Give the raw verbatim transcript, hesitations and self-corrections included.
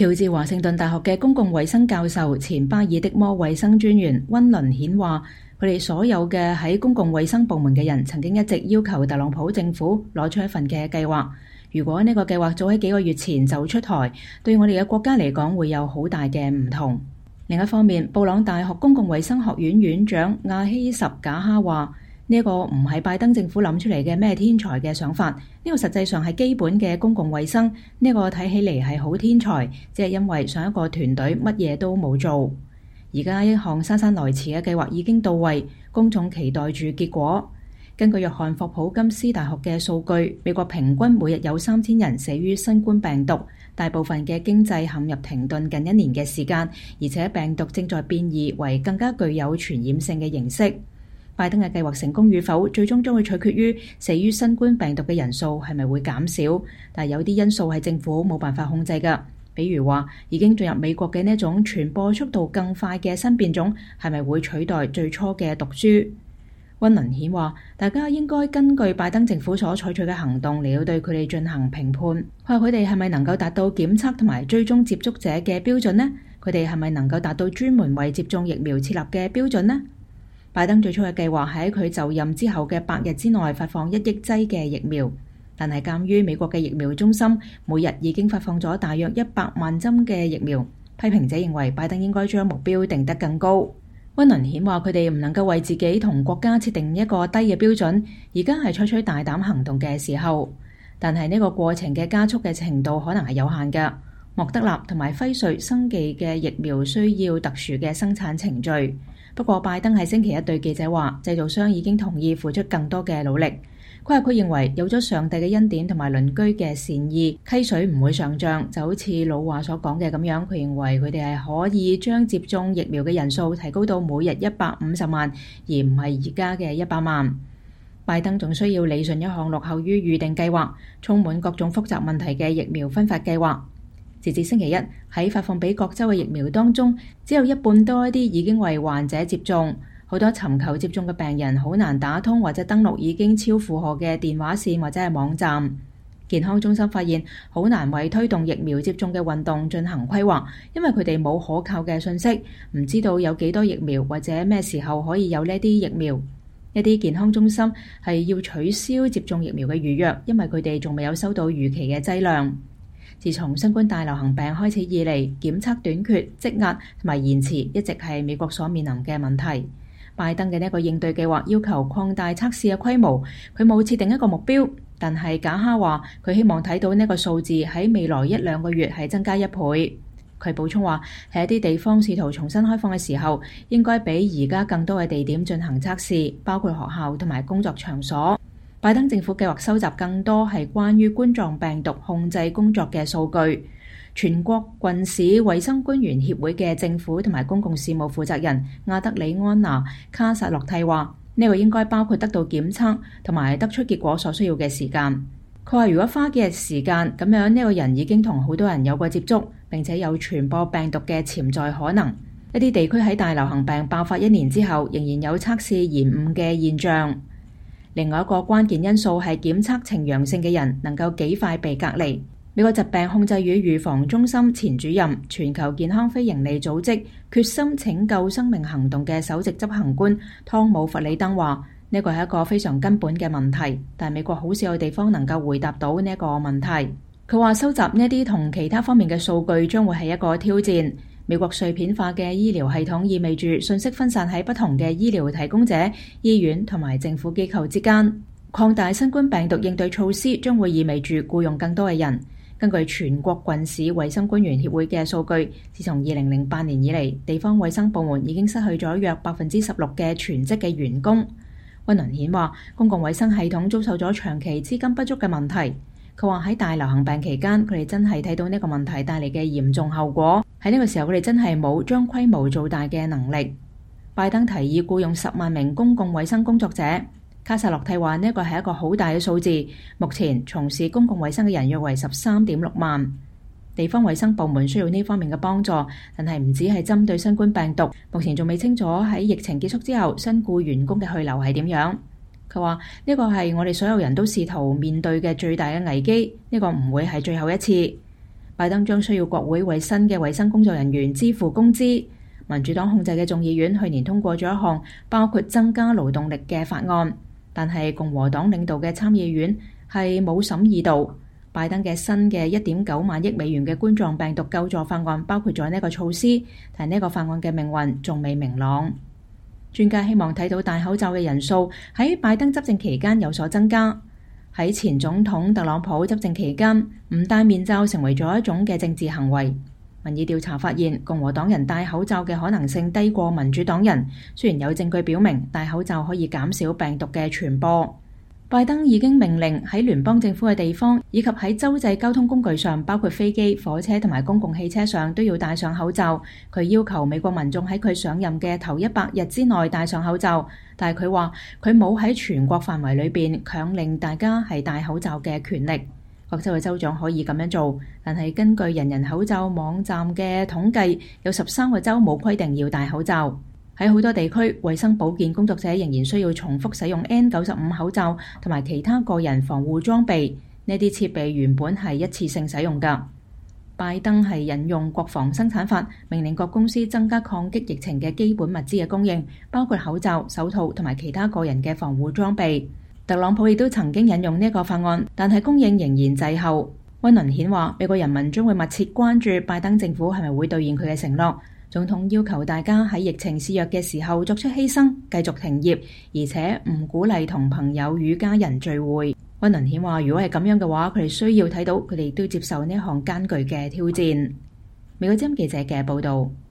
喬治華盛頓大學嘅公共衛生教授、前巴爾的摩衛生專員溫倫顯話，佢哋所有嘅喺公共衛生部門嘅人曾經一直要求特朗普政府攞出一份嘅計劃。如果呢個計劃早喺幾個月前就出台，對我哋嘅國家嚟講會有好大嘅唔同。另一方面，布朗大學公共衛生學院院長亞希什賈哈話，呢個唔係拜登政府諗出嚟嘅咩天才嘅想法，呢個實際上係基本嘅公共衛生，呢個睇起嚟係好天才，只係因為上一個團隊乜嘢都冇做。而家一項姍姍來遲嘅計劃已經到位，公眾期待住結果。根據約翰霍普金斯大學嘅數據，美國平均每日有三千人死於新冠病毒，大部分嘅經濟陷入停頓近一年嘅時間，而且病毒正在變異為更加具有傳染性嘅形式。拜登嘅計劃成功與否，最終將會取決於死於新冠病毒嘅人數係咪會減少，但係有啲因素係政府冇辦法控制㗎，比如話已經進入美國嘅呢種傳播速度更快嘅新變種係咪會取代最初嘅毒株。溫倫顯話，大家應該根據拜登政府所採取嘅行動嚟到對佢哋進行評判。佢話佢哋係咪能夠達到檢測同埋追蹤接觸者嘅標準呢？佢哋係咪能夠達到專門為接種疫苗設立嘅標準呢？拜登最初嘅計劃係喺佢就任之後嘅百日之內發放一億劑嘅疫苗，但係鑑於美國嘅疫苗中心每日已經發放咗大約一百萬針嘅疫苗，批評者認為拜登應該將目標定得更高。溫倫顯話，佢哋唔能夠為自己同國家設定一個低嘅標準，而家係採取大膽行動嘅時候。但係呢個過程嘅加速嘅程度可能係有限嘅。莫德納同埋輝瑞生技嘅疫苗需要特殊嘅生產程序。不過拜登喺星期一對記者話，製造商已經同意付出更多嘅努力。佢話佢認為有咗上帝嘅恩典同埋鄰居嘅善意，溪水唔會上漲，就好似老話所講嘅咁樣。佢認為佢哋係可以將接種疫苗嘅人數提高到每日一百五十萬，而唔係而家嘅一百萬。拜登仲需要理順一項落後於預定計劃、充滿各種複雜問題嘅疫苗分發計劃。截至星期一，喺發放俾各州嘅疫苗當中，只有一半多一啲已經為患者接種。好多尋求接種嘅病人好難打通或者登錄已經超負荷嘅電話線或者係網站。健康中心發現好難為推動疫苗接種嘅運動進行規劃，因為佢哋冇可靠嘅信息，唔知道有幾多疫苗或者咩時候可以有呢啲疫苗。一啲健康中心係要取消接種疫苗嘅預約，因為佢哋仲未有收到預期嘅劑量。自從新冠大流行病開始以嚟，檢測短缺、積壓同埋延遲一直係美國所面臨嘅問題。拜登嘅呢一個應對計劃要求擴大測試嘅規模，佢冇設定一個目標，但係賈哈話佢希望睇到呢個數字喺未來一兩個月係增加一倍。佢補充話，喺一啲地方試圖重新開放嘅時候，應該比而家更多嘅地點進行測試，包括學校同埋工作場所。拜登政府計劃收集更多係關於冠狀病毒控制工作嘅數據。全國郡市衛生官員協會嘅政府同埋公共事務負責人亞德里安娜卡薩洛蒂話，呢個應該包括得到檢測同埋得出結果所需要嘅時間。佢話如果花幾日時間咁樣，呢個人已經同好多人有過接觸，並且有傳播病毒嘅潛在可能。一啲地區喺大流行病爆發一年之後，仍然有測試延誤嘅現象。另外一個關鍵因素係檢測呈陽性嘅人能夠幾快被隔離。美國疾病控制與預防中心前主任、全球健康非營利組織決心拯救生命行動嘅首席執行官湯姆弗里登話：呢個係一個非常根本嘅問題，但美國好少有地方能夠回答到呢一個問題。佢話收集呢啲同其他方面嘅數據將會係一個挑戰。美國碎片化嘅醫療系統意味住信息分散喺不同嘅醫療提供者、醫院同埋政府機構之間。擴大新冠病毒應對措施將會意味住僱用更多嘅人。根據全國郡市衛生官員協會嘅數據，自從二零零八年以嚟，地方衛生部門已經失去咗約百分之十六嘅全職嘅員工。溫倫顯話，公共衛生系統遭受咗長期資金不足嘅問題。佢話喺大流行病期間，佢哋真係睇到呢個問題帶嚟嘅嚴重後果。喺呢個時候，佢哋真係冇將規模做大嘅能力。拜登提議僱用十萬名公共衛生工作者。卡薩洛蒂話呢個係一個好大嘅數字，目前從事公共衛生嘅人約為十三點六萬。地方衛生部門需要呢方面嘅幫助，但係唔止係針對新冠病毒，目前仲未清楚喺疫情結束之後新僱員工嘅去留係點樣。佢話呢個係我哋所有人都試圖面對嘅最大嘅危機，呢個唔會係最後一次。 拜登將需要國會為新嘅衛生工作人員支付工資。民主黨控制嘅眾議院去年通過咗一項包括增加勞動力嘅法案，但係共和黨領導嘅參議院係冇審議到。拜登嘅新嘅一點九萬億美元嘅冠狀病毒救助法案包括咗呢個措施，但呢個法案嘅命運仲未明朗。專家希望睇到戴口罩嘅人數喺拜登執政期間有所增加。喺前總統特朗普執政期間，唔戴面罩成為咗一種嘅政治行為。民意調查發現，共和黨人戴口罩嘅可能性低過民主黨人。雖然有證據表明戴口罩可以減少病毒嘅傳播。拜登已經命令喺聯邦政府嘅地方以及喺州際交通工具上，包括飛機、火車同埋公共汽車上都要戴上口罩。佢要求美國民眾喺佢上任嘅頭一百日之內戴上口罩，但係佢話佢冇喺全國範圍裏邊強令大家係戴口罩嘅權力。各州嘅州長可以咁樣做，但係根據人人口罩網站嘅統計，有十三個州冇規定要戴口罩。喺好多地區，衛生保健工作者仍然需要重複使用 N 九十五 口罩同埋其他個人防護裝備。呢啲設備原本係一次性使用㗎。拜登係引用國防生產法，命令各公司增加抗擊疫情嘅基本物資嘅供應，包括口罩、手套同埋其他個人嘅防護裝備。特朗普亦都曾經引用呢一個法案，但係供應仍然滯後。溫倫顯話，美國人民將會密切關注拜登政府係咪會兌現佢嘅承諾。總統要求大家喺疫情肆虐嘅時候作出犧牲，繼續停業，而且唔鼓勵同朋友與家人聚會。溫倫顯話，如果係咁樣嘅話，佢哋需要睇到佢哋都接受呢一項艱巨嘅挑戰。美國之音記者嘅報道。